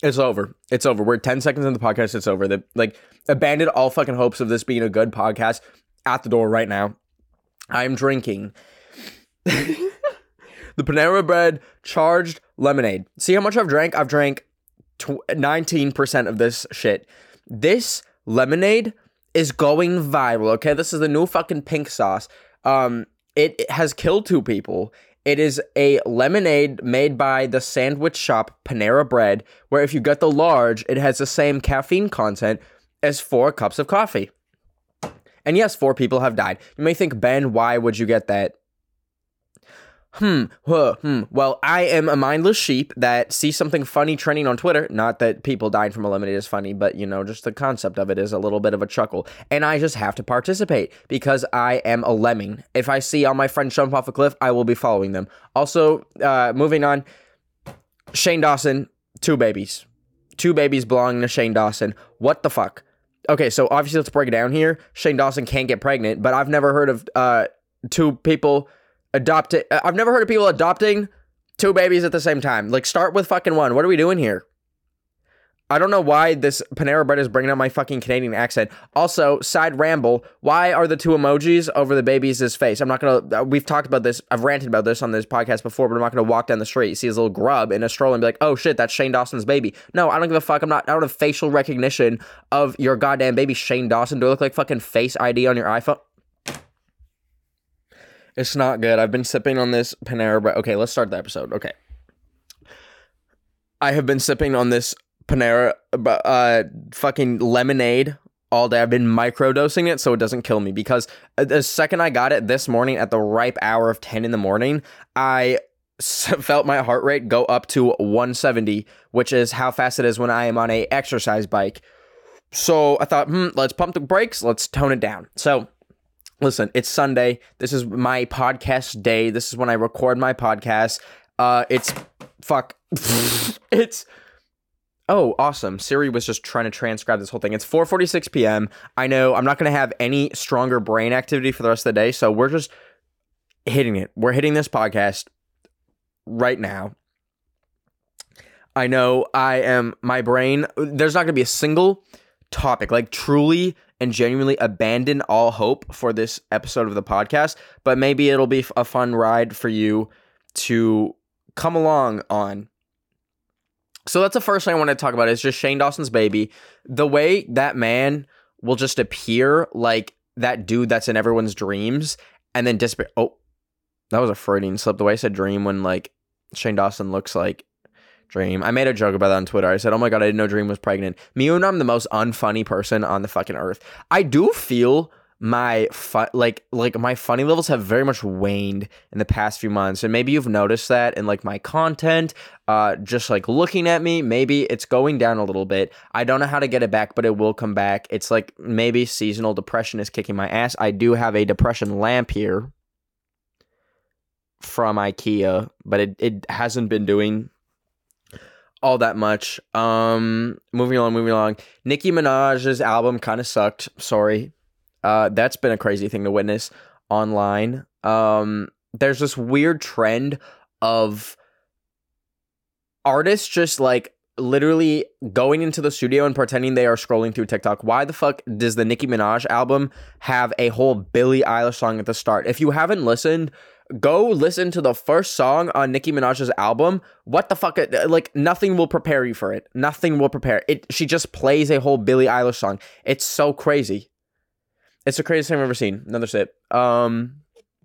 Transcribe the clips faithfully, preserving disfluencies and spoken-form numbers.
It's over. It's over. We're ten seconds in the podcast. It's over. The, like, abandoned all fucking hopes of this being a good podcast at the door right now. I'm drinking the Panera Bread charged lemonade. See how much I've drank? I've drank tw- nineteen percent of this shit. This lemonade is going viral, okay? This is the new fucking pink sauce. Um, it, it has killed two people. It is a lemonade made by the sandwich shop Panera Bread, where if you get the large, it has the same caffeine content as four cups of coffee. And yes, four people have died. You may think, Ben, why would you get that? Hmm, huh, hmm. Well, I am a mindless sheep that sees something funny trending on Twitter. Not that people dying from a lemonade is funny, but, you know, just the concept of it is a little bit of a chuckle. And I just have to participate because I am a lemming. If I see all my friends jump off a cliff, I will be following them. Also, uh, moving on, Shane Dawson, two babies. Two babies belonging to Shane Dawson. What the fuck? Okay, so obviously let's break it down here. Shane Dawson can't get pregnant, but I've never heard of uh, two people... Adopted. I've never heard of people adopting two babies at the same time. Like, start with fucking one. What are we doing here? I don't know why this Panera Bread is bringing up my fucking Canadian accent. Also, side ramble, why are the two emojis over the baby's face? I'm not going to, we've talked about this, I've ranted about this on this podcast before, but I'm not going to walk down the street, see his little grub in a stroller and be like, oh shit, that's Shane Dawson's baby. No, I don't give a fuck. I'm not, I don't have facial recognition of your goddamn baby, Shane Dawson. Do it look like fucking Face I D on your iPhone? It's not good. I've been sipping on this Panera Bread. Okay, let's start the episode. Okay. I have been sipping on this Panera uh, fucking lemonade all day. I've been microdosing it so it doesn't kill me because the second I got it this morning at the ripe hour of ten in the morning, I felt my heart rate go up to one seventy, which is how fast it is when I am on a exercise bike. So I thought, hmm, let's pump the brakes. Let's tone it down. So listen, it's Sunday. This is my podcast day. This is when I record my podcast. Uh, it's, fuck. it's, oh, awesome. Siri was just trying to transcribe this whole thing. It's four forty-six p.m. I know I'm not going to have any stronger brain activity for the rest of the day, so we're just hitting it. We're hitting this podcast right now. I know I am, my brain, there's not going to be a single topic, like truly and genuinely abandon all hope for this episode of the podcast, but maybe it'll be a fun ride for you to come along on. So that's the first thing I want to talk about is just Shane Dawson's baby. The way that man will just appear like that dude that's in everyone's dreams and then disappear. Oh, that was a Freudian slip. The way I said dream when like Shane Dawson looks like Dream. I made a joke about that on Twitter. I said, oh my god, I didn't know Dream was pregnant. Me and I'm the most unfunny person on the fucking earth. I do feel my fu- like like my funny levels have very much waned in the past few months, and maybe you've noticed that in like my content, uh just like looking at me, maybe it's going down a little bit. I don't know how to get it back, but it will come back. It's like maybe seasonal depression is kicking my ass. I do have a depression lamp here from IKEA, but it, it hasn't been doing all that much. Um, moving along, moving along. Nicki Minaj's album kind of sucked. Sorry. Uh, that's been a crazy thing to witness online. Um, there's this weird trend of artists just like literally going into the studio and pretending they are scrolling through TikTok. Why the fuck does the Nicki Minaj album have a whole Billie Eilish song at the start? If you haven't listened, go listen to the first song on Nicki Minaj's album. What the fuck? Like, nothing will prepare you for it. Nothing will prepare it. She just plays a whole Billie Eilish song. It's so crazy. It's the craziest thing I've ever seen. Another sip. Um.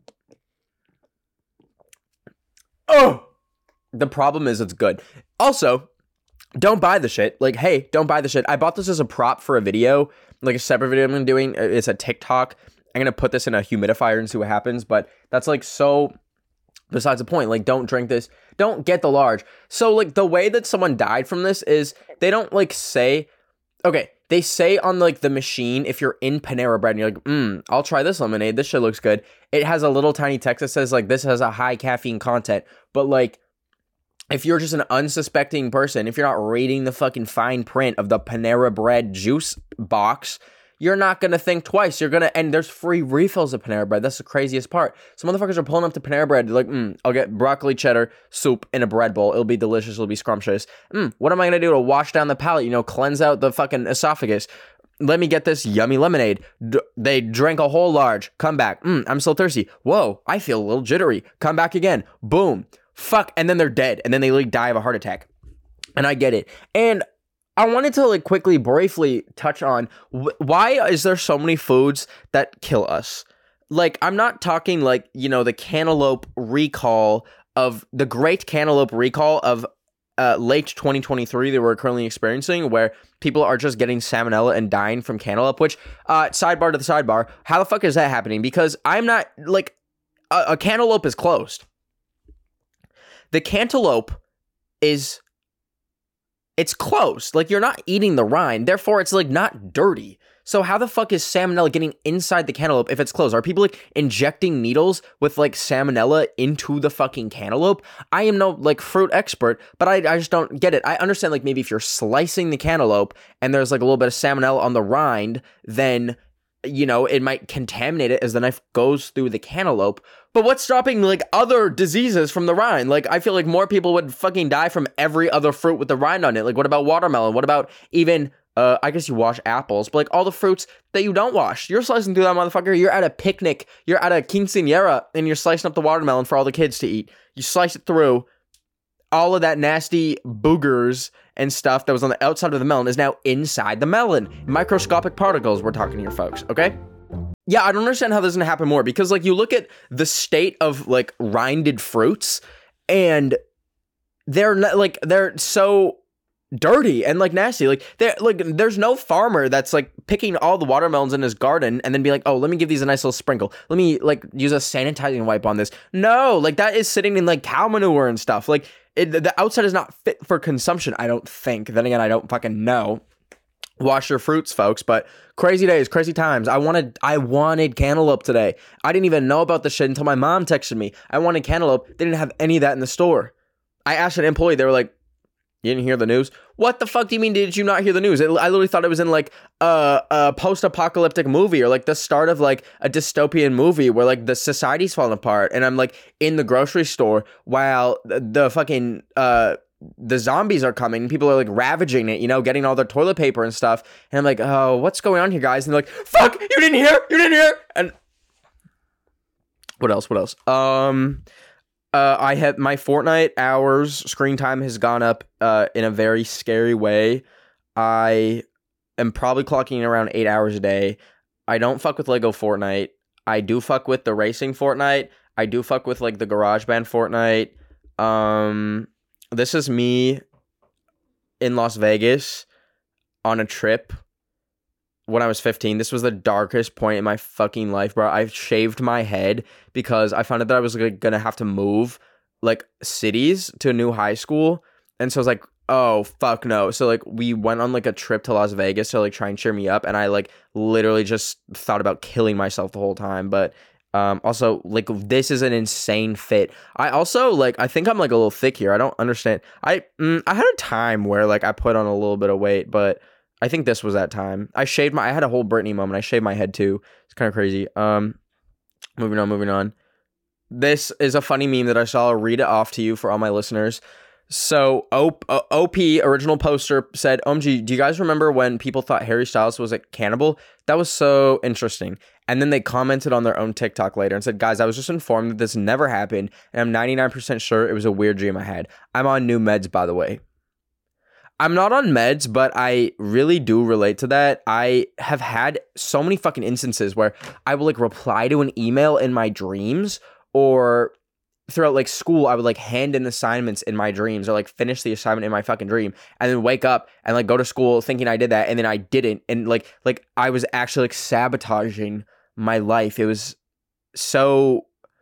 Oh! The problem is it's good. Also, don't buy the shit. Like, hey, don't buy the shit. I bought this as a prop for a video. Like a separate video I'm doing. It's a TikTok. I'm going to put this in a humidifier and see what happens, but that's like so besides the point. Like, don't drink this. Don't get the large. So like the way that someone died from this is they don't like say, okay, they say on like the machine, if you're in Panera Bread and you're like, mm, I'll try this lemonade. This shit looks good. It has a little tiny text that says like, this has a high caffeine content. But like, if you're just an unsuspecting person, if you're not reading the fucking fine print of the Panera Bread juice box, you're not gonna think twice. You're gonna, and there's free refills of Panera Bread. That's the craziest part. Some motherfuckers are pulling up to Panera Bread. They're like, mm, I'll get broccoli cheddar soup in a bread bowl. It'll be delicious. It'll be scrumptious. Mm, what am I gonna do to wash down the palate? You know, cleanse out the fucking esophagus. Let me get this yummy lemonade. D- they drank a whole large. Come back. Mm, I'm still thirsty. Whoa, I feel a little jittery. Come back again. Boom. Fuck. And then they're dead. And then they like die of a heart attack. And I get it. And I wanted to like quickly, briefly touch on wh- why is there so many foods that kill us? Like, I'm not talking like, you know, the cantaloupe recall of the great cantaloupe recall of uh, late twenty twenty-three that we're currently experiencing, where people are just getting salmonella and dying from cantaloupe, which, uh, sidebar to the sidebar, how the fuck is that happening? Because I'm not, like, a, a cantaloupe is closed. The cantaloupe is... It's closed. Like, you're not eating the rind. Therefore, it's, like, not dirty. So how the fuck is salmonella getting inside the cantaloupe if it's closed? Are people, like, injecting needles with, like, salmonella into the fucking cantaloupe? I am no, like, fruit expert, but I, I just don't get it. I understand, like, maybe if you're slicing the cantaloupe and there's, like, a little bit of salmonella on the rind, then, you know, it might contaminate it as the knife goes through the cantaloupe. But what's stopping, like, other diseases from the rind? Like, I feel like more people would fucking die from every other fruit with the rind on it. Like, what about watermelon? What about even, uh, I guess you wash apples, but, like, all the fruits that you don't wash. You're slicing through that motherfucker. You're at a picnic. You're at a quinceañera, and you're slicing up the watermelon for all the kids to eat. You slice it through. All of that nasty boogers and stuff that was on the outside of the melon is now inside the melon. Microscopic particles, we're talking here, folks, okay? Yeah, I don't understand how this is gonna happen more, because, like, you look at the state of, like, rinded fruits, and they're not, like, they're so dirty and, like, nasty. Like, they're, like, there's no farmer that's, like, picking all the watermelons in his garden and then be like, oh, let me give these a nice little sprinkle. Let me, like, use a sanitizing wipe on this. No, like, that is sitting in, like, cow manure and stuff. Like, it, the outside is not fit for consumption, I don't think. Then again, I don't fucking know. Wash your fruits, folks. But crazy days, crazy times. I wanted I wanted cantaloupe today. I didn't even know about the shit until my mom texted me. I wanted cantaloupe. They didn't have any of that in the store. I asked an employee. They were like, you didn't hear the news? What the fuck do you mean, did you not hear the news? It, I literally thought it was in, like, a, a post-apocalyptic movie, or, like, the start of, like, a dystopian movie where, like, the society's falling apart, and I'm, like, in the grocery store while the, the fucking, uh, the zombies are coming, people are, like, ravaging it, you know, getting all their toilet paper and stuff, and I'm like, oh, what's going on here, guys? And they're like, fuck, you didn't hear? You didn't hear? And what else? What else? Um... Uh, I have my Fortnite hours screen time has gone up uh, in a very scary way. I am probably clocking around eight hours a day. I don't fuck with Lego Fortnite. I do fuck with the racing Fortnite. I do fuck with, like, the GarageBand Fortnite. Um, this is me in Las Vegas on a trip when I was fifteen. This was the darkest point in my fucking life, bro. I shaved my head because I found out that I was, like, gonna have to move, like, cities to a new high school. And so I was like, oh, fuck no. So, like, we went on, like, a trip to Las Vegas to, like, try and cheer me up. And I, like, literally just thought about killing myself the whole time. But um, also, like, this is an insane fit. I also, like, I think I'm, like, a little thick here. I don't understand. I, mm, I had a time where, like, I put on a little bit of weight, but I think this was that time. I shaved my, I had a whole Britney moment. I shaved my head too. It's kind of crazy. Um, moving on, moving on. This is a funny meme that I saw. I'll read it off to you for all my listeners. So, O- uh, O P, original poster, said, O M G, do you guys remember when people thought Harry Styles was a cannibal? That was so interesting. And then they commented on their own TikTok later and said, guys, I was just informed that this never happened, and I'm ninety-nine percent sure it was a weird dream I had. I'm on new meds, by the way. I'm not on meds, but I really do relate to that. I have had so many fucking instances where I will, like, reply to an email in my dreams, or throughout, like, school, I would, like, hand in assignments in my dreams, or, like, finish the assignment in my fucking dream, and then wake up and, like, go to school thinking I did that, and then I didn't, and, like, like I was actually, like, sabotaging my life. It was so...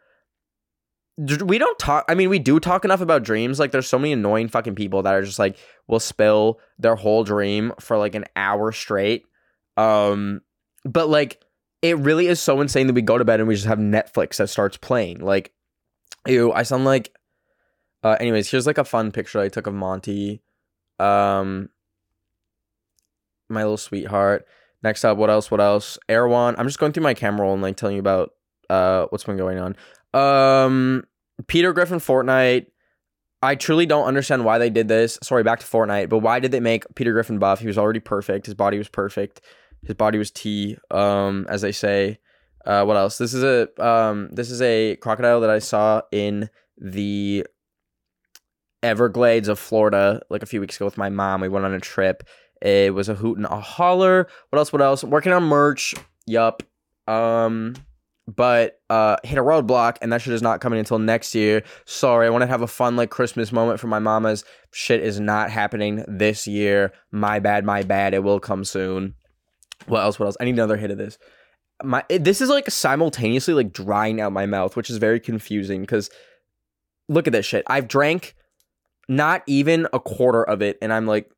We don't talk, I mean, we do talk enough about dreams. Like, there's so many annoying fucking people that are just, like, will spill their whole dream for, like, an hour straight. Um, but, like, it really is so insane that we go to bed and we just have Netflix that starts playing. Like, ew, I sound like, uh, anyways, here's, like, a fun picture I took of Monty, um, my little sweetheart. Next up, what else? What else? Erewhon. I'm just going through my camera roll and like telling you about uh what's been going on. Um, Peter Griffin Fortnite. I truly don't understand why they did this. Sorry, back to Fortnite. But why did they make Peter Griffin buff? He was already perfect. His body was perfect. His body was T. Um, as they say. Uh, what else? This is a um, this is a crocodile that I saw in the Everglades of Florida like a few weeks ago with my mom. We went on a trip. It was a hoot and a holler. What else? What else? Working on merch. Yup. Um, but uh, hit a roadblock, and that shit is not coming until next year. Sorry, I want to have a fun like Christmas moment for my mamas. Shit is not happening this year. My bad. My bad. It will come soon. What else? What else? I need another hit of this. My it, this is like simultaneously like drying out my mouth, which is very confusing because look at this shit. I've drank not even a quarter of it, and I'm like,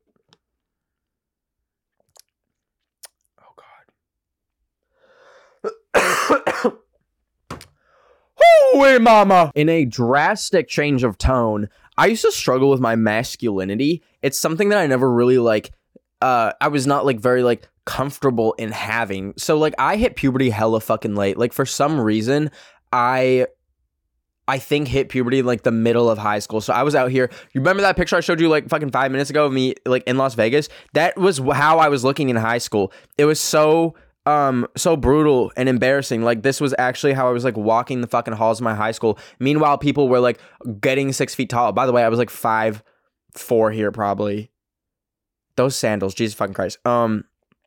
oh god. Hooey mama. In a drastic change of tone, I used to struggle with my masculinity. It's something that I never really like. Uh, I was not like very like comfortable in having. So like I hit puberty hella fucking late. Like for some reason, I I think hit puberty in like the middle of high school. So I was out here. You remember that picture I showed you like fucking five minutes ago of me like in Las Vegas? That was how I was looking in high school. It was so um so brutal and embarrassing. Like this was actually how I was like walking the fucking halls of my high school. Meanwhile, people were like getting six feet tall. By the way, I was like five four here probably. Those sandals, Jesus fucking Christ. Um,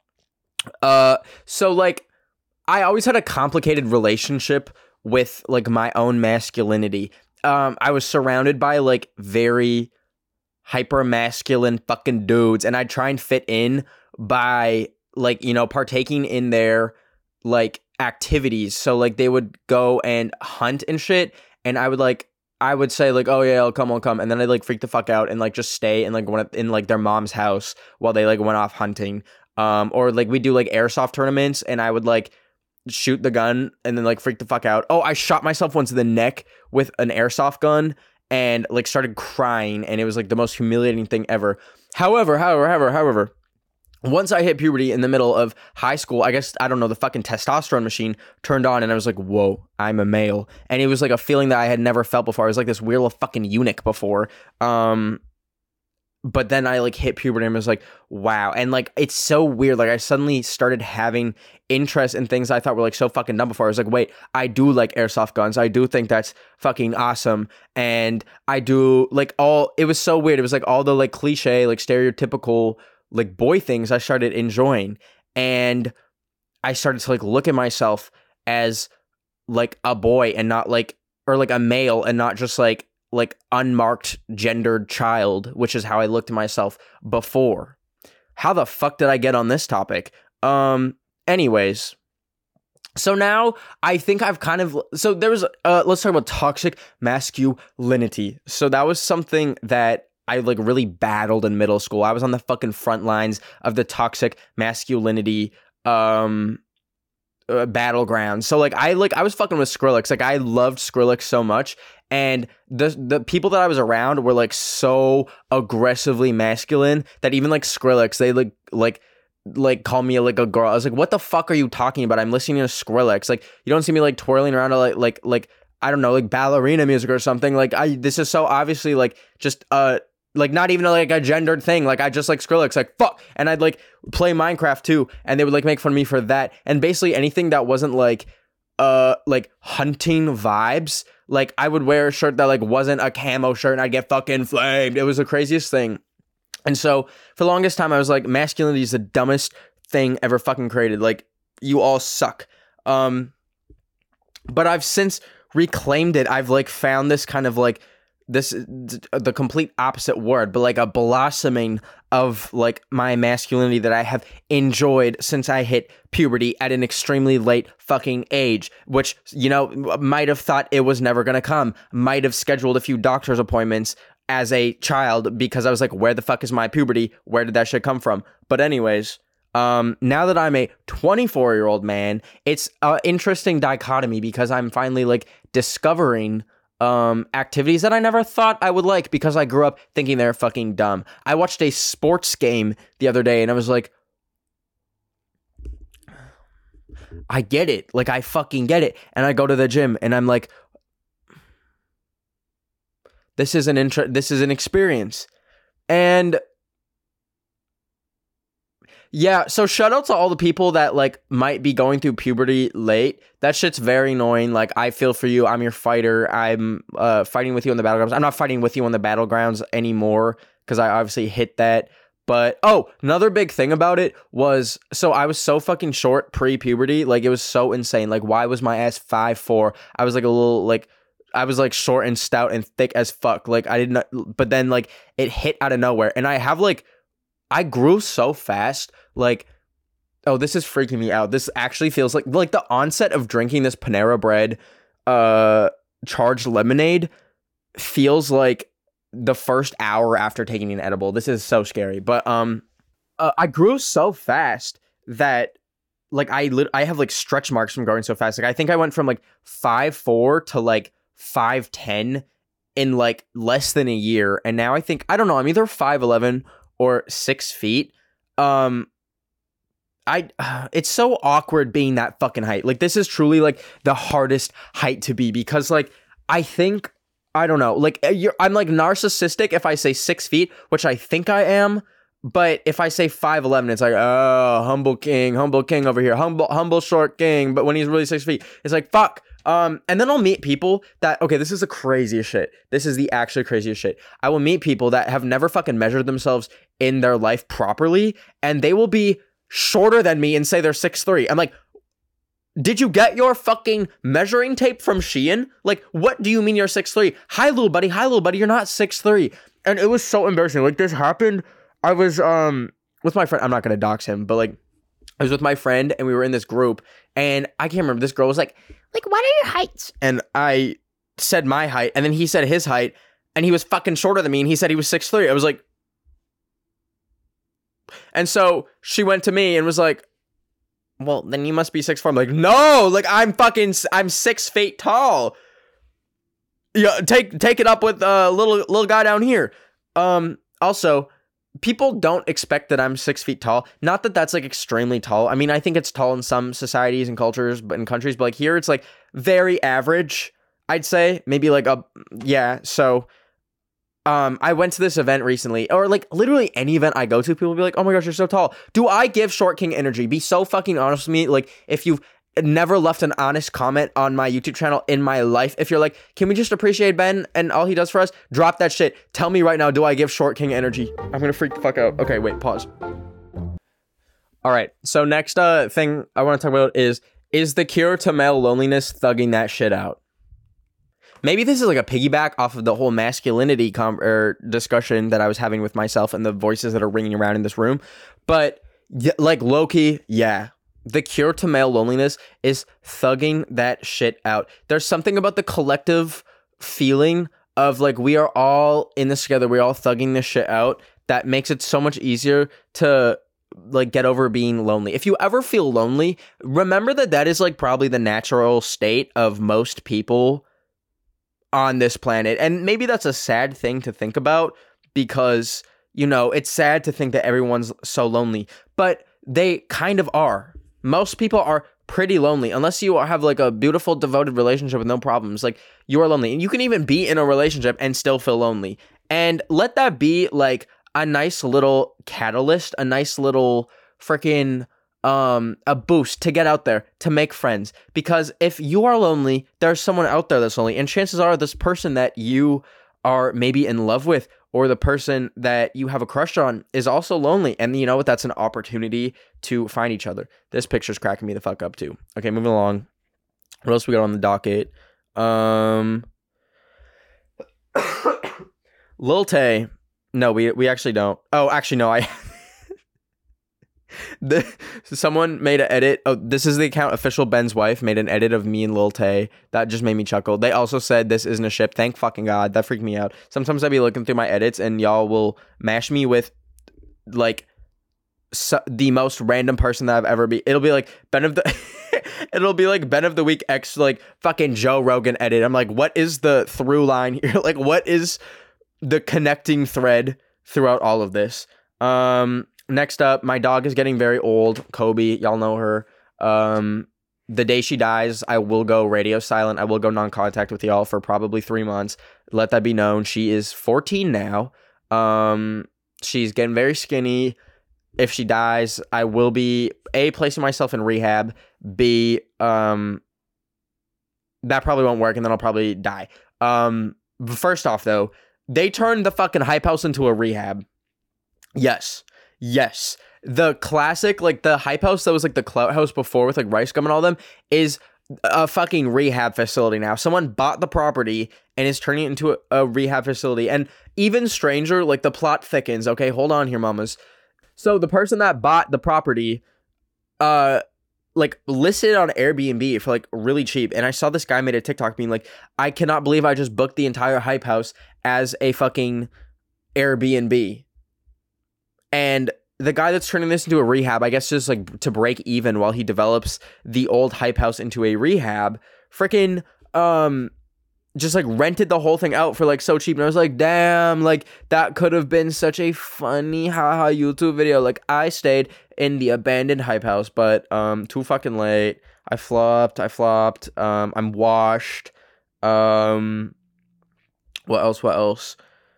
uh, so like, I always had a complicated relationship with like my own masculinity. Um, I was surrounded by like very hyper masculine fucking dudes, and I'd try and fit in by like, you know, partaking in their like activities. So like, they would go and hunt and shit, and I would like. I would say like, oh yeah, I'll come, I'll come. And then I'd like freak the fuck out and like just stay in like one in like their mom's house while they like went off hunting. Um, or like we do like airsoft tournaments, and I would like shoot the gun and then like freak the fuck out. Oh, I shot myself once in the neck with an airsoft gun and like started crying, and it was like the most humiliating thing ever. However, however, however, however, once I hit puberty in the middle of high school, I guess, I don't know, the fucking testosterone machine turned on, and I was like, whoa, I'm a male. And it was like a feeling that I had never felt before. I was like this weird little fucking eunuch before. Um, but then I like hit puberty and was like, wow. And like, it's so weird. Like I suddenly started having interest in things I thought were like so fucking dumb before. I was like, wait, I do like airsoft guns. I do think that's fucking awesome. And I do like all, it was so weird. It was like all the like cliche, like stereotypical like boy things I started enjoying, and I started to like look at myself as like a boy and not like, or like a male and not just like like unmarked gendered child, which is how I looked at myself before. How the fuck did I get on this topic? Um anyways, so now I think I've kind of, so there was uh let's talk about toxic masculinity. So that was something that I like really battled in middle school. I was on the fucking front lines of the toxic masculinity um uh, battleground. So like I like I was fucking with Skrillex. Like I loved Skrillex so much, and the the people that I was around were like so aggressively masculine that even like Skrillex, they like like like call me like a girl. I was like, what the fuck are you talking about? I'm listening to Skrillex. Like you don't see me like twirling around to like like like I don't know, like ballerina music or something. Like I this is so obviously like just uh like not even like a gendered thing. Like I just like Skrillex, like fuck. And I'd like play Minecraft too, and they would like make fun of me for that. And basically anything that wasn't like uh like hunting vibes, like I would wear a shirt that like wasn't a camo shirt and I'd get fucking flamed. It was the craziest thing. And so for the longest time I was like, masculinity is the dumbest thing ever fucking created. Like you all suck. Um but I've since reclaimed it. I've like found this kind of like this the complete opposite word, but like a blossoming of like my masculinity that I have enjoyed since I hit puberty at an extremely late fucking age, which, you know, might have thought it was never gonna come, might have scheduled a few doctor's appointments as a child because I was like, where the fuck is my puberty? Where did that shit come from? But anyways, um, now that I'm a twenty-four year old man, it's an interesting dichotomy because I'm finally like discovering Um, activities that I never thought I would like because I grew up thinking they're fucking dumb. I watched a sports game the other day and I was like, I get it. Like, I fucking get it. And I go to the gym and I'm like, this is an intro, this is an experience. And yeah, so shout out to all the people that like might be going through puberty late. That shit's very annoying. Like, I feel for you. I'm your fighter. I'm uh, fighting with you on the battlegrounds. I'm not fighting with you on the battlegrounds anymore because I obviously hit that. But, oh, another big thing about it was, so I was so fucking short pre-puberty. Like, it was so insane. Like, why was my ass five foot four? I was like a little, like, I was like short and stout and thick as fuck. Like, I didn't, but then like it hit out of nowhere. And I have like, I grew so fast. Like, oh, this is freaking me out. This actually feels like like the onset of drinking this Panera Bread uh charged lemonade feels like the first hour after taking an edible. This is so scary. But um uh, I grew so fast that like I lit- I have like stretch marks from growing so fast. Like, I think I went from like five foot four to like five ten in like less than a year. And now I think, I don't know, I'm either five eleven or six feet. Um, I, uh, it's so awkward being that fucking height. Like, this is truly like the hardest height to be because like, I think, I don't know, like you're, I'm like narcissistic if I say six feet, which I think I am. But if I say five eleven, it's like, oh, humble king, humble king over here, humble, humble short king. But when he's really six feet, it's like, fuck. Um, and then I'll meet people that, okay, this is the craziest shit. This is the actually craziest shit. I will meet people that have never fucking measured themselves in their life properly, and they will be shorter than me and say they're six three. I'm like, did you get your fucking measuring tape from Shein? Like, what do you mean you're six three? Hi, little buddy. Hi, little buddy. You're not six three. And it was so embarrassing. Like, this happened. I was um with my friend. I'm not going to dox him, but like, I was with my friend and we were in this group and I can't remember. This girl was like, like, what are your heights? And I said my height and then he said his height and he was fucking shorter than me and he said he was six three. I was like, and so she went to me and was like, well, then you must be six foot four. I'm like, no, like I'm fucking, I'm six feet tall. Yeah, take take it up with a uh, little little guy down here. Um, also, people don't expect that I'm six feet tall. Not that that's like extremely tall. I mean, I think it's tall in some societies and cultures, but in countries, but like here, it's like very average. I'd say maybe like a yeah. So, um, I went to this event recently, or like literally any event I go to, people will be like, "Oh my gosh, you're so tall." Do I give short king energy? Be so fucking honest with me. Like, if you've never left an honest comment on my YouTube channel in my life, if you're like, can we just appreciate Ben and all he does for us? Drop that shit. Tell me right now, do I give short king energy? I'm gonna freak the fuck out. Okay, wait, pause. All right, so next uh thing I want to talk about is, is the cure to male loneliness thugging that shit out? Maybe this is like a piggyback off of the whole masculinity com- or discussion that I was having with myself and the voices that are ringing around in this room, but y- like low-key, yeah. The cure to male loneliness is thugging that shit out. There's something about the collective feeling of like, we are all in this together, we're all thugging this shit out, that makes it so much easier to like get over being lonely. If you ever feel lonely, remember that that is like probably the natural state of most people on this planet. And maybe that's a sad thing to think about because, you know, it's sad to think that everyone's so lonely, but they kind of are. Most people are pretty lonely unless you have like a beautiful devoted relationship with no problems. Like, you are lonely, and you can even be in a relationship and still feel lonely. And let that be like a nice little catalyst, a nice little freaking um a boost to get out there, to make friends. Because if you are lonely, there's someone out there that's lonely, and chances are this person that you are maybe in love with, or the person that you have a crush on, is also lonely. And you know what? That's an opportunity to find each other. This picture's cracking me the fuck up too. Okay, moving along. What else we got on the docket? Um, Lil Tay. No, we we actually don't. Oh, actually, no. I. The, someone made an edit. Oh, this is the account official Ben's wife made an edit of me and Lil Tay. That just made me chuckle. They also said this isn't a ship. Thank fucking God. That freaked me out. Sometimes I'd be looking through my edits and y'all will mash me with like so, the most random person that I've ever be. It'll be like Ben of the. It'll be like Ben of the Week X like fucking Joe Rogan edit. I'm like, what is the through line here? Like, what is the connecting thread throughout all of this? Um. Next up, my dog is getting very old. Kobe, y'all know her. Um, the day she dies, I will go radio silent. I will go non-contact with y'all for probably three months. Let that be known. She is fourteen now. Um, she's getting very skinny. If she dies, I will be A, placing myself in rehab. B, um, that probably won't work, and then I'll probably die. Um, first off, though, they turned the fucking hype house into a rehab. Yes. Yes. The classic, like the hype house that was like the clout house before with like Rice Gum and all them is a fucking rehab facility now. Someone bought the property and is turning it into a, a rehab facility. And even stranger, like the plot thickens. Okay, hold on here, mamas. So the person that bought the property, uh, like listed on Airbnb for like really cheap. And I saw this guy made a TikTok being like, I cannot believe I just booked the entire hype house as a fucking Airbnb. And the guy that's turning this into a rehab, I guess just like to break even while he develops the old hype house into a rehab, freaking um just like rented the whole thing out for like so cheap. And I was like, damn, like that could have been such a funny haha YouTube video. Like I stayed in the abandoned hype house, but um too fucking late. I flopped, I flopped. Um I'm washed. Um what else? What else?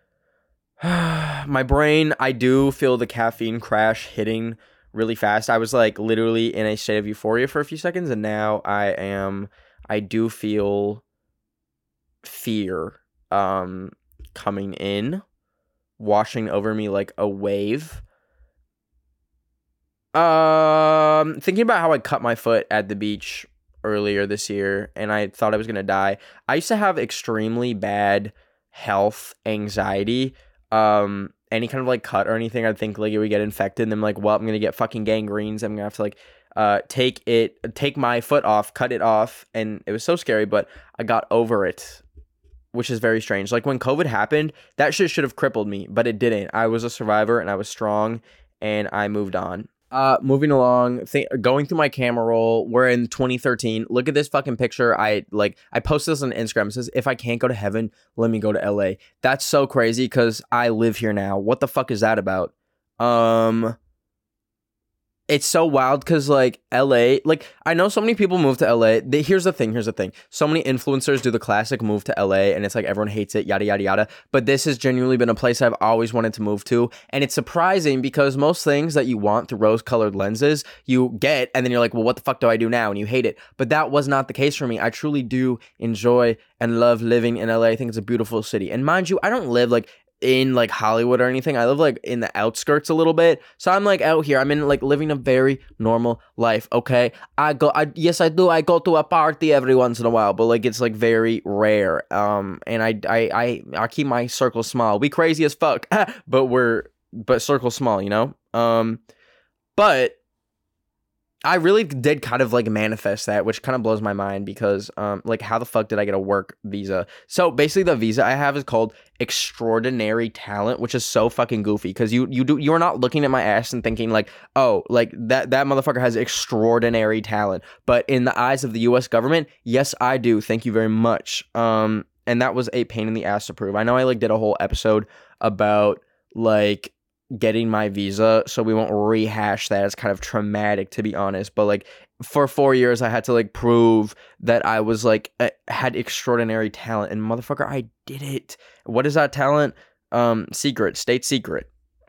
My brain, I do feel the caffeine crash hitting really fast. I was like literally in a state of euphoria for a few seconds, and now I am, I do feel fear um coming in, washing over me like a wave. Um, thinking about how I cut my foot at the beach earlier this year, and I thought I was gonna die. I used to have extremely bad health anxiety. Um, any kind of like cut or anything, I'd think like it would get infected, and I'm like, well, I'm gonna get fucking gangrenes. I'm gonna have to like uh take it, take my foot off, cut it off, and it was so scary, but I got over it, which is very strange. Like when COVID happened, that shit should have crippled me, but it didn't. I was a survivor, and I was strong, and I moved on. Uh, moving along, th- going through my camera roll, we're in twenty thirteen. Look at this fucking picture. I like, I posted this on Instagram. It says, if I can't go to heaven, let me go to L A. That's so crazy because I live here now. What the fuck is that about? Um, it's so wild because like L A, like I know so many people move to L A. They, here's the thing. Here's the thing. So many influencers do the classic move to L A, and it's like everyone hates it, yada, yada, yada. But this has genuinely been a place I've always wanted to move to. And it's surprising because most things that you want through rose colored lenses, you get, and then you're like, well, what the fuck do I do now? And you hate it. But that was not the case for me. I truly do enjoy and love living in L A. I think it's a beautiful city. And mind you, I don't live like in like Hollywood or anything. I live like in the outskirts a little bit, so I'm like out here. I'm in like living a very normal life. Okay, I go. I yes, I do. I go to a party every once in a while, but like it's like very rare. Um, and I I I, I keep my circle small. We crazy as fuck, but we're but circle small, you know. Um, but I really did kind of like manifest that, which kind of blows my mind because um like how the fuck did I get a work visa? So basically the visa I have is called extraordinary talent, which is so fucking goofy because you you do you're not looking at my ass and thinking like, oh, like that that motherfucker has extraordinary talent. But in the eyes of the U S government, yes, I do. Thank you very much. Um and that was a pain in the ass to prove. I know I like did a whole episode about like getting my visa, so we won't rehash that. It's kind of traumatic, to be honest, but like for four years I had to like prove that I was like uh, had extraordinary talent, and motherfucker, I did it. What is that talent? Um secret, state secret.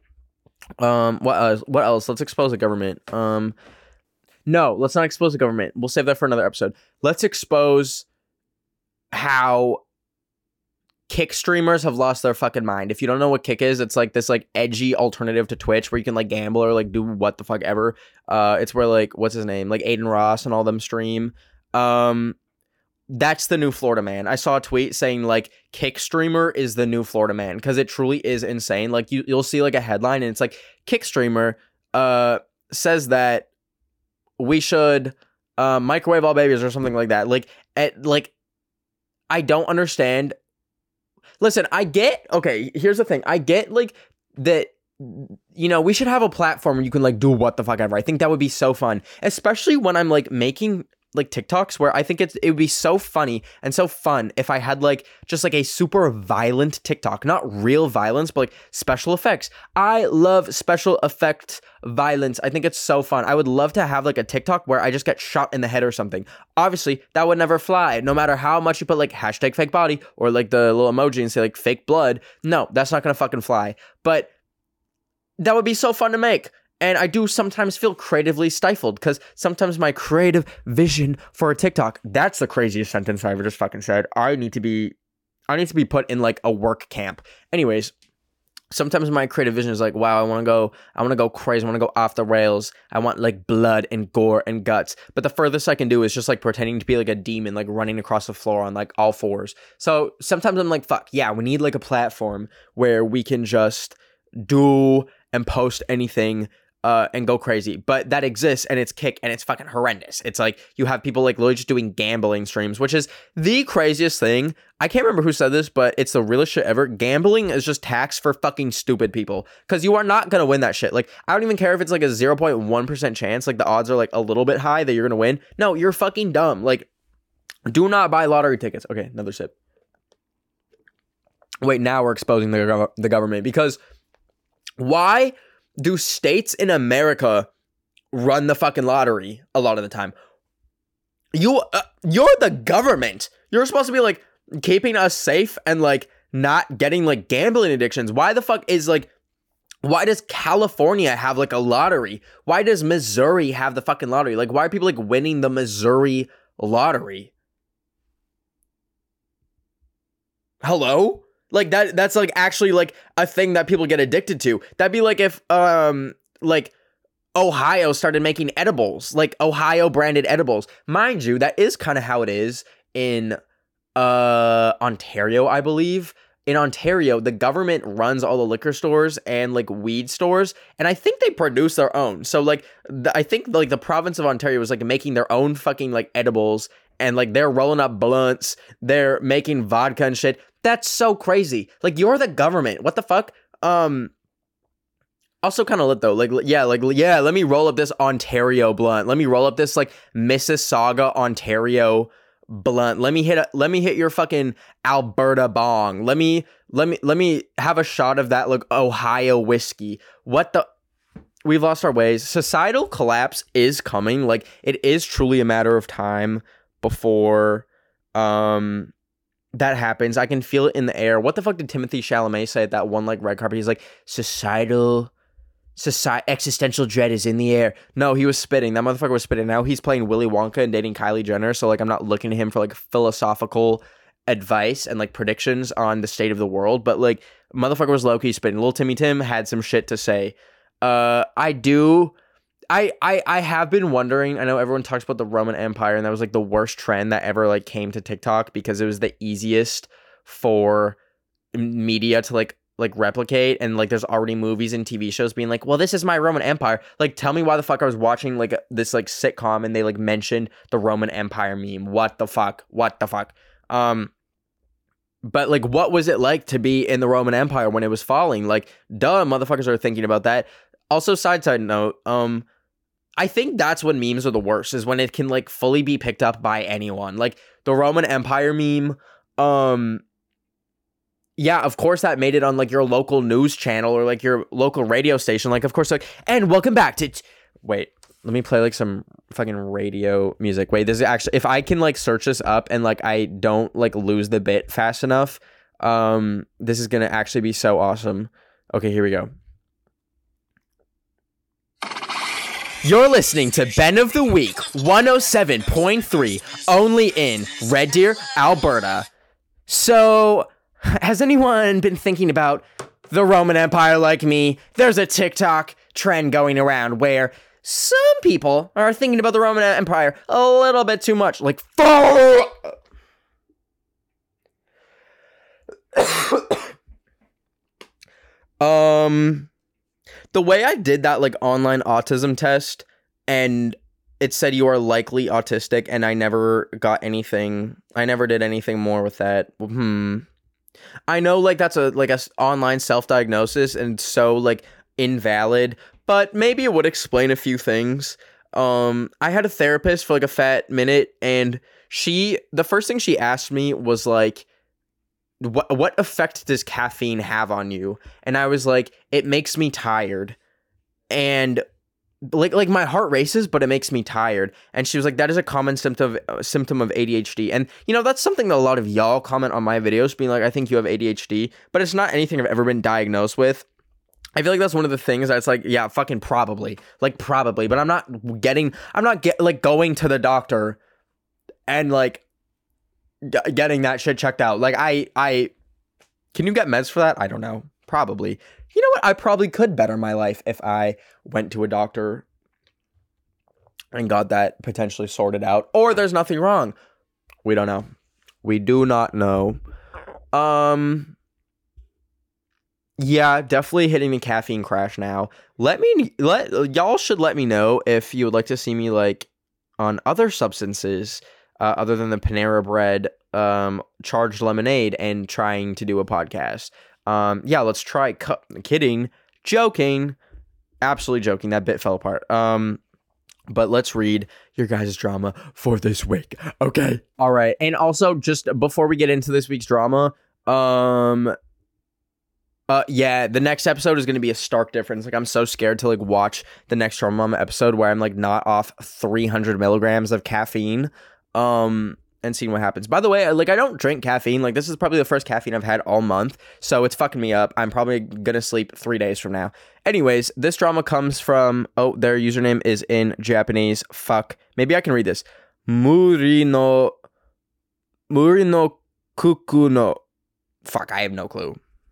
Um what else? What else? Let's expose the government. Um no, let's not expose the government. We'll save that for another episode. Let's expose how Kick streamers have lost their fucking mind. If you don't know what Kick is, it's like this like edgy alternative to Twitch where you can like gamble or like do what the fuck ever. Uh, it's where like what's his name, like Aiden Ross and all them stream. Um, that's the new Florida man. I saw a tweet saying like Kick streamer is the new Florida man because it truly is insane. Like you you'll see like a headline and it's like Kick streamer uh says that we should uh, microwave all babies or something like that. Like at like I don't understand. Listen, I get, okay, here's the thing. I get, like, that, you know, we should have a platform where you can, like, do what the fuck ever. I think that would be so fun. Especially when I'm, like, making, like TikToks where I think it's it would be so funny and so fun if I had like just like a super violent TikTok, not real violence, but like special effects. I love special effects violence. I think it's so fun. I would love to have like a TikTok where I just get shot in the head or something. Obviously, that would never fly, no matter how much you put like hashtag fake body or like the little emoji and say like fake blood. No, that's not gonna fucking fly. But that would be so fun to make. And I do sometimes feel creatively stifled because sometimes my creative vision for a TikTok, that's the craziest sentence I ever just fucking said. I need to be, I need to be put in like a work camp. Anyways, sometimes my creative vision is like, wow, I want to go, I want to go crazy. I want to go off the rails. I want like blood and gore and guts. But the furthest I can do is just like pretending to be like a demon, like running across the floor on like all fours. So sometimes I'm like, fuck, yeah, we need like a platform where we can just do and post anything Uh, and go crazy, but that exists and it's kick and it's fucking horrendous. It's like you have people like literally just doing gambling streams, which is the craziest thing. I can't remember who said this, but it's the realest shit ever. Gambling is just tax for fucking stupid people because you are not gonna win that shit. Like, I don't even care if it's like a zero point one percent chance, like the odds are like a little bit high that you're gonna win. No, you're fucking dumb. Like, do not buy lottery tickets. Okay, another sip. Wait, now we're exposing the gov- the government because why do states in America run the fucking lottery a lot of the time? You, uh, you're the government. You're supposed to be like keeping us safe and like not getting like gambling addictions. Why the fuck is like, why does California have like a lottery? Why does Missouri have the fucking lottery? Like, why are people like winning the Missouri lottery? Hello? Like that that's like actually like a thing that people get addicted to. That'd be like if um like Ohio started making edibles, like Ohio branded edibles. Mind you, that is kind of how it is in uh Ontario, I believe. In Ontario, the government runs all the liquor stores and like weed stores, and I think they produce their own. So like the, I think like the province of Ontario was like making their own fucking like edibles, and like they're rolling up blunts, they're making vodka and shit. That's so crazy. Like, you're the government. What the fuck? Um, also kind of lit though. Like, yeah, like, yeah, let me roll up this Ontario blunt. Let me roll up this like Mississauga, Ontario blunt. Let me hit a, let me hit your fucking Alberta bong. Let me, let me, let me have a shot of that like Ohio whiskey. What the? We've lost our ways. Societal collapse is coming. Like, it is truly a matter of time before, um, that happens. I can feel it in the air. What the fuck did Timothée Chalamet say at that one like red carpet? He's like, societal, society, existential dread is in the air. No, he was spitting. That motherfucker was spitting. Now he's playing Willy Wonka and dating Kylie Jenner. So like, I'm not looking to him for like philosophical advice and like predictions on the state of the world. But like, motherfucker was low key spitting. Little Timmy Tim had some shit to say. Uh, I do. I, I I have been wondering, I know everyone talks about the Roman Empire and that was like the worst trend that ever like came to TikTok because it was the easiest for media to like like replicate, and like there's already movies and T V shows being like, well, this is my Roman Empire. Like, tell me why the fuck I was watching like this like sitcom and they like mentioned the Roman Empire meme. What the fuck? What the fuck? Um But like, what was it like to be in the Roman Empire when it was falling? Like, duh, motherfuckers are thinking about that. Also, side side note, um I think that's when memes are the worst, is when it can like fully be picked up by anyone. Like the Roman Empire meme, um, yeah, of course that made it on like your local news channel or like your local radio station. Like, of course, like, and welcome back to, t- wait, let me play like some fucking radio music. Wait, this is actually, if I can like search this up and like I don't like lose the bit fast enough, um, this is gonna actually be so awesome. Okay, here we go. You're listening to Ben of the Week, one oh seven point three, only in Red Deer, Alberta. So, has anyone been thinking about the Roman Empire like me? There's a TikTok trend going around where some people are thinking about the Roman Empire a little bit too much. Like, um... the way I did that like online autism test and it said you are likely autistic and I never got anything. I never did anything more with that. Hmm. I know like that's a like a online self-diagnosis and so like invalid, but maybe it would explain a few things. Um, I had a therapist for like a fat minute, and she, the first thing she asked me was like, what what effect does caffeine have on you? And I was like, it makes me tired. And like like my heart races, but it makes me tired. And she was like, that is a common symptom of, uh, symptom of A D H D. And you know, that's something that a lot of y'all comment on my videos, being like, I think you have A D H D, but it's not anything I've ever been diagnosed with. I feel like that's one of the things that's like, yeah, fucking probably, like probably, but I'm not getting, I'm not get like going to the doctor and like g- getting that shit checked out. Like I, I, can you get meds for that? I don't know. Probably. You know what? I probably could better my life if I went to a doctor and got that potentially sorted out. Or there's nothing wrong. We don't know. We do not know. Um... Yeah, definitely hitting the caffeine crash now. Let me let y'all should let me know if you would like to see me like on other substances uh, other than the Panera Bread um, charged lemonade and trying to do a podcast. Um, yeah, let's try. Cu- kidding, joking, absolutely joking. That bit fell apart. Um, but let's read your guys' drama for this week. Okay. All right. And also, just before we get into this week's drama, um. Uh, yeah, the next episode is going to be a stark difference. Like, I'm so scared to, like, watch the next Trauma Mama episode where I'm, like, not off three hundred milligrams of caffeine, um, and seeing what happens. By the way, like, I don't drink caffeine. Like, this is probably the first caffeine I've had all month, so it's fucking me up. I'm probably going to sleep three days from now. Anyways, this drama comes from, oh, their username is in Japanese. Fuck. Maybe I can read this. Murino, Murino Kukuno. Fuck, I have no clue.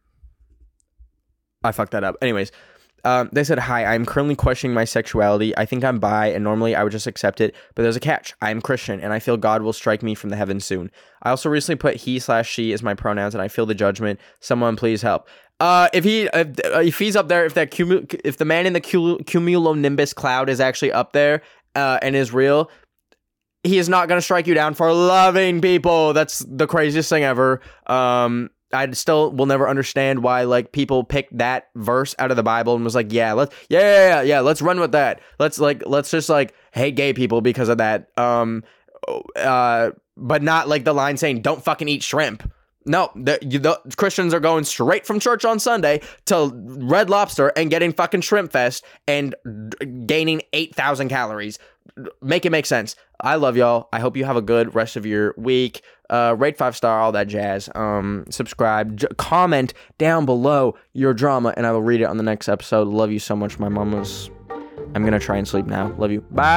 I fucked that up. Anyways, um, they said, hi, I'm currently questioning my sexuality. I think I'm bi, and normally I would just accept it, but there's a catch. I am Christian, and I feel God will strike me from the heavens soon. I also recently put he slash she as my pronouns, and I feel the judgment. Someone please help. Uh, if he if, if he's up there, if that cumu- if the man in the cul- cumulonimbus cloud is actually up there uh, and is real, he is not going to strike you down for loving people. That's the craziest thing ever. Um... I still will never understand why like people picked that verse out of the Bible and was like, yeah, let's yeah, yeah, yeah, yeah, let's run with that. Let's like let's just like hate gay people because of that. Um, uh, but not like the line saying don't fucking eat shrimp. No, the, you, the Christians are going straight from church on Sunday to Red Lobster and getting fucking Shrimp Fest and d- gaining eight thousand calories. Make it make sense. I love y'all. I hope you have a good rest of your week. Uh, rate five star, all that jazz. Um, subscribe, j- comment down below your drama, and I will read it on the next episode. Love you so much, my mamas. I'm gonna try and sleep now. Love you. Bye.